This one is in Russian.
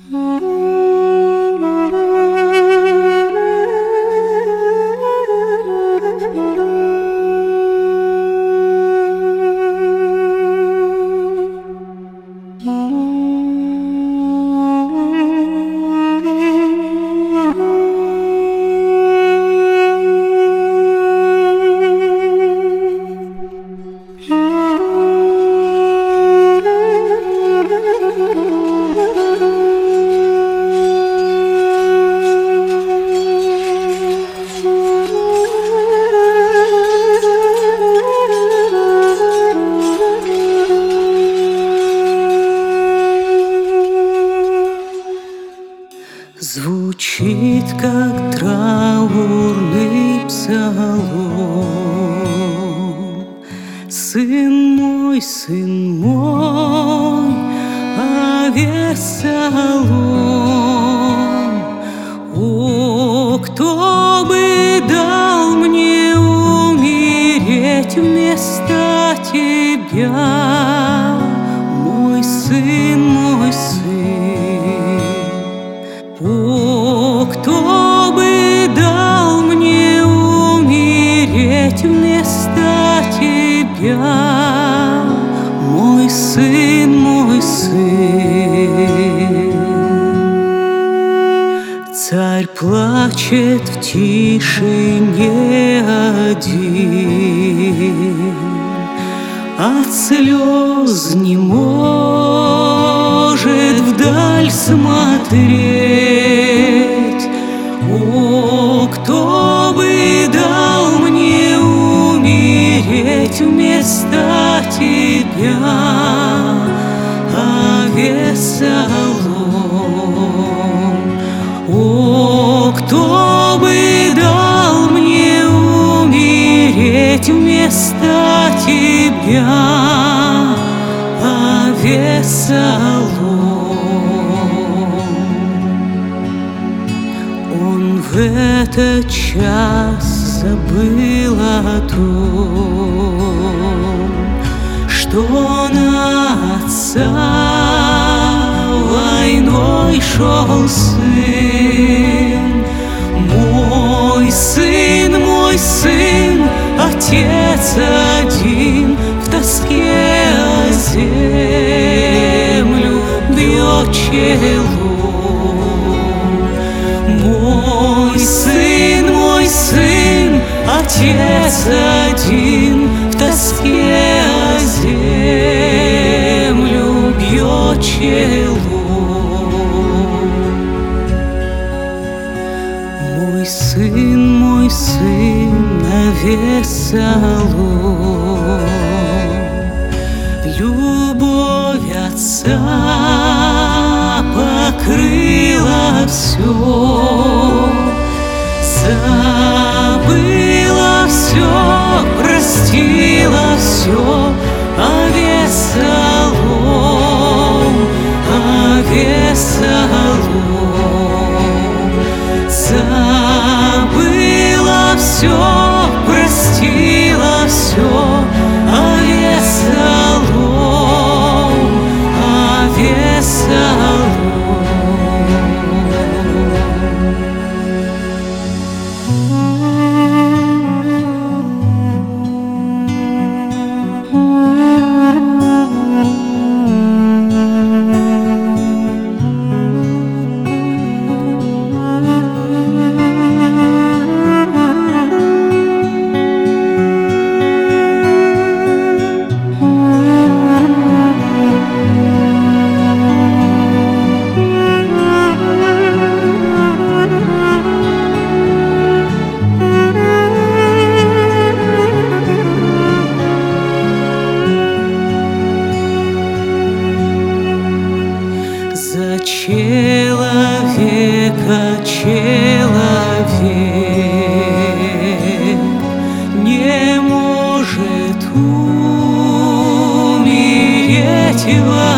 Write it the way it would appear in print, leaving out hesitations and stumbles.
Звучит, как траурный псалом. Сын мой, Авессалом. О, кто бы дал мне умереть вместо тебя, мой сын, мой сын. О, кто бы дал мне умереть вместо тебя, мой сын, мой сын. Царь плачет в тишине один, от слез не может вдаль смотреть. О, кто бы дал мне умереть вместо тебя, Авессалом. О, кто бы дал мне умереть вместо тебя, Авессалом. Он в этот час забыл о том, что на отца войной шел сын. Мой сын, мой сын, отец один в тоске о землю бьет челом. Мой сын, отец один в тоске о землю бьет челом. Мой сын, Авессалом. Любовь отца покрыла все, забыла все, простила все. Авессалом, Авессалом. Забыла все, простила все. Авессалом, Авессалом. За человека человек не может умереть во